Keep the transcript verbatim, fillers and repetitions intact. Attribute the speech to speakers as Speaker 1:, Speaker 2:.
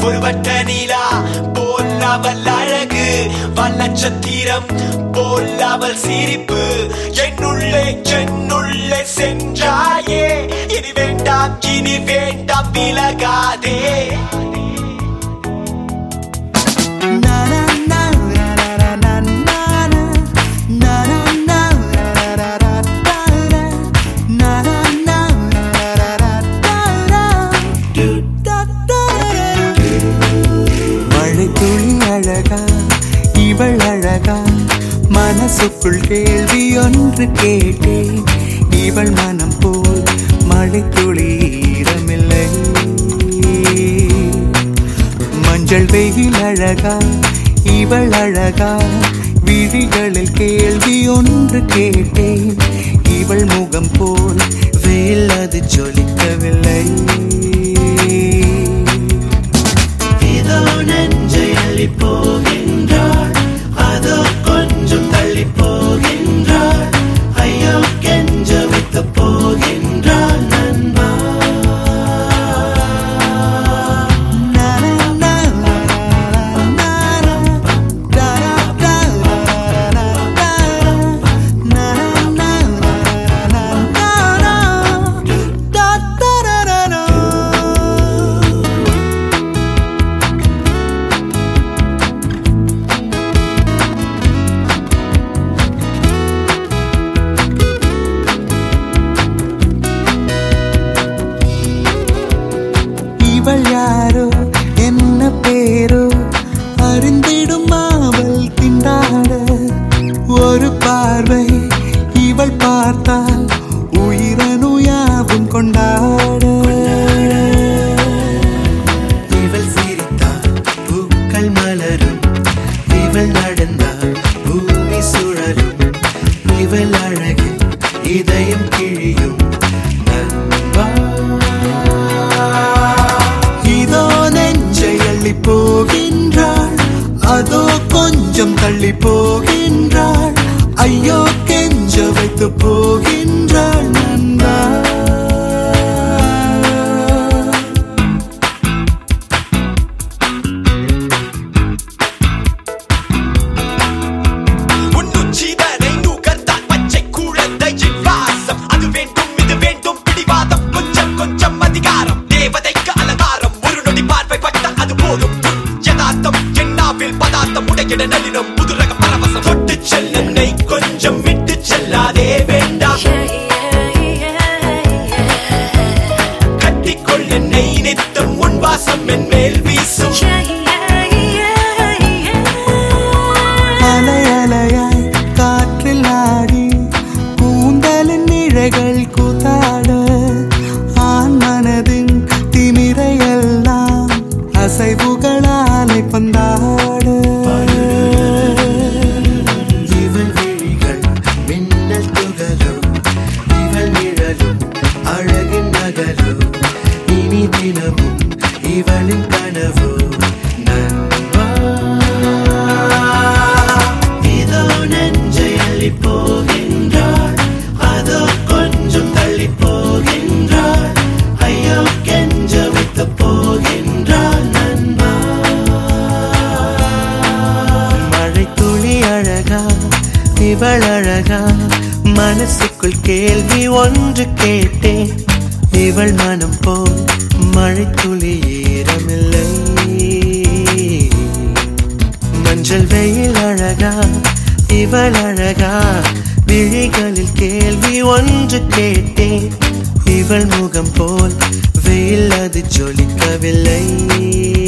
Speaker 1: ஒரு வட்ட நிலா போல் அவள் அழகு, வண்ணச்சத்திரம் போல் அவள் சிரிப்பு. என்னுள்ளே என்னுள்ளே சென்றாயே, இனி வேண்டாம் இனி வேண்டாம் விலகாதே.
Speaker 2: இவள் அழகா, மனசுக்குள் கேள்வி ஒன்று கேட்டேன். இவள் மனம் போல் மழை துளி ஈரமில்லை. மஞ்சள் வெயில் அழகா, இவள் அழகா, விழிகளில் கேள்வி ஒன்று கேட்டேன். இவள் முகம் போல் வெயில் அது ஜொலிக்கவில்லை.
Speaker 3: இதோ நெஞ்சை அள்ளி போகின்றாள், அதோ கொஞ்சம் தள்ளி போகின்றாள். ஐயோ கெஞ்ச வைத்து போகின்றாள் நண்பா.
Speaker 2: இவள் யாரோ என்ன பேரோ அறிந்திடும் அவள் திண்டாட. ஒரு பார்வை இவள் பார்த்தால் உயிரனுயாவும் கொண்டாட.
Speaker 3: இவள் சிரித்தால் பூக்கள் மலரும், இவள் நடந்தால் பூமி சுழலும். இவள் அழகில் இதயம் கிழியும் நண்பா.
Speaker 2: போகின்றாள், அதோ கொஞ்சம் தள்ளி போகின்றாள். ஐயோ கெஞ்ச வைத்து போகின்றாள் நண்பா.
Speaker 1: உன்னுச்சிதனை நுகர்ந்தால் பச்சை குழந்தையின் வாசம். அது வேண்டும் இது வேண்டும் பிடிவாதம், கொஞ்சம் கொஞ்சம் அதிகாரம். தேவதைக்கு அலங்காரம், ஒரு நொடி பார்வை பட்ட அது போதும். யதார்த்தம் என்னாவில் பதார்த்தம், உடையிட நளினம் புதுரக பரவசம். தொட்டு செல்லை கொஞ்சம் விட்டு செல்லாதே வேண்டாம். கட்டிக்கொள் என்னை நித்தம், உன் வாசம் என் மேல் வீசும்.
Speaker 2: அலை அலையாய் காற்றில் ஆடி கூந்தலின் நிழல்கள் கூத்தாட. ஆண் மனதின் திமிரையெல்லாம் அசைவுகளாலை பந்தாட.
Speaker 3: இவள் விழிகள் மின்னல் துகளோ, இவள் நிழலும் அழகின் நகலோ. இனி தினமும் இவளின் கனவோ நண்பா. இதோ நெஞ்சை அள்ளி போகின்றாள், அதோ கொஞ்சம் தள்ளி போகின்றாள். ஐயோ கெஞ்ச வைத்து போகின்றாள் நண்பா.
Speaker 2: மழை துளி அழகா, இவள் அழகா, மனசுக்குள் கேள்வி ஒன்று கேட்டேன். இவள் மனம் போல் மழை துளி ஈரமில்லை. மஞ்சள் வெயில் அழகா, இவள் அழகா, விழிகளில் கேள்வி ஒன்று கேட்டேன். இவள் முகம் போல் வெயில் அது ஜொலிக்கவில்லை.